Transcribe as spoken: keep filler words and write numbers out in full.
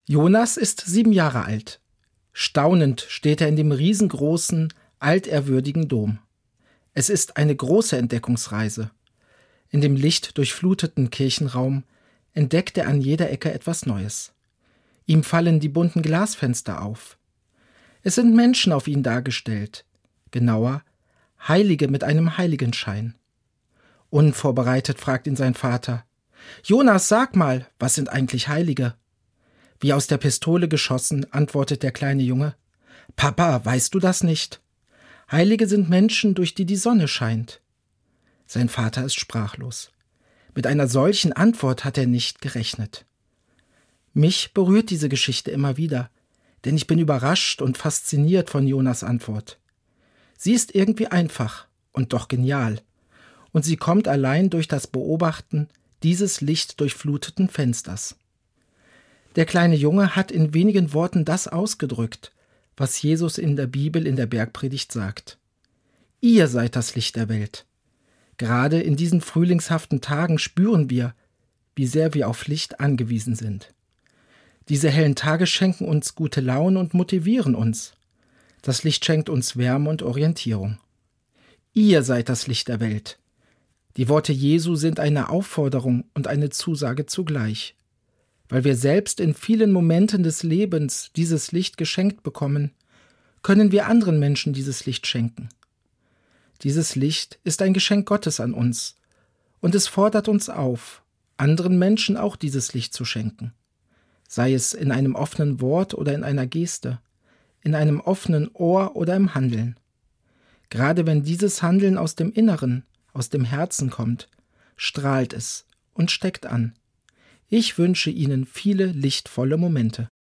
Jonas ist sieben Jahre alt. Staunend steht er in dem riesengroßen, altehrwürdigen Dom. Es ist eine große Entdeckungsreise. In dem lichtdurchfluteten Kirchenraum entdeckt er an jeder Ecke etwas Neues. Ihm fallen die bunten Glasfenster auf. Es sind Menschen auf ihn dargestellt, genauer Heilige mit einem Heiligenschein. Unvorbereitet fragt ihn sein Vater: »Jonas, sag mal, was sind eigentlich Heilige?« Wie aus der Pistole geschossen, antwortet der kleine Junge: »Papa, weißt du das nicht? Heilige sind Menschen, durch die die Sonne scheint.« Sein Vater ist sprachlos. Mit einer solchen Antwort hat er nicht gerechnet. Mich berührt diese Geschichte immer wieder, denn ich bin überrascht und fasziniert von Jonas' Antwort. Sie ist irgendwie einfach und doch genial, und sie kommt allein durch das Beobachten dieses lichtdurchfluteten Fensters. Der kleine Junge hat in wenigen Worten das ausgedrückt, was Jesus in der Bibel in der Bergpredigt sagt. Ihr seid das Licht der Welt. Gerade in diesen frühlingshaften Tagen spüren wir, wie sehr wir auf Licht angewiesen sind. Diese hellen Tage schenken uns gute Laune und motivieren uns. Das Licht schenkt uns Wärme und Orientierung. Ihr seid das Licht der Welt. Die Worte Jesu sind eine Aufforderung und eine Zusage zugleich. Weil wir selbst in vielen Momenten des Lebens dieses Licht geschenkt bekommen, können wir anderen Menschen dieses Licht schenken. Dieses Licht ist ein Geschenk Gottes an uns, und es fordert uns auf, anderen Menschen auch dieses Licht zu schenken. Sei es in einem offenen Wort oder in einer Geste, in einem offenen Ohr oder im Handeln. Gerade wenn dieses Handeln aus dem Inneren, aus dem Herzen kommt, strahlt es und steckt an. Ich wünsche Ihnen viele lichtvolle Momente.